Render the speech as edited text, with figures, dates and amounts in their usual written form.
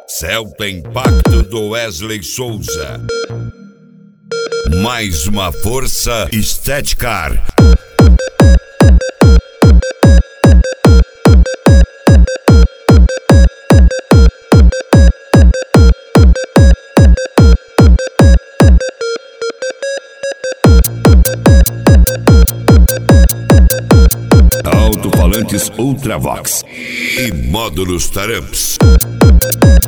Celta Impacto do Wesley Souza. Mais uma força Steadcar. Alto-falantes Ultravox E módulos Taramps.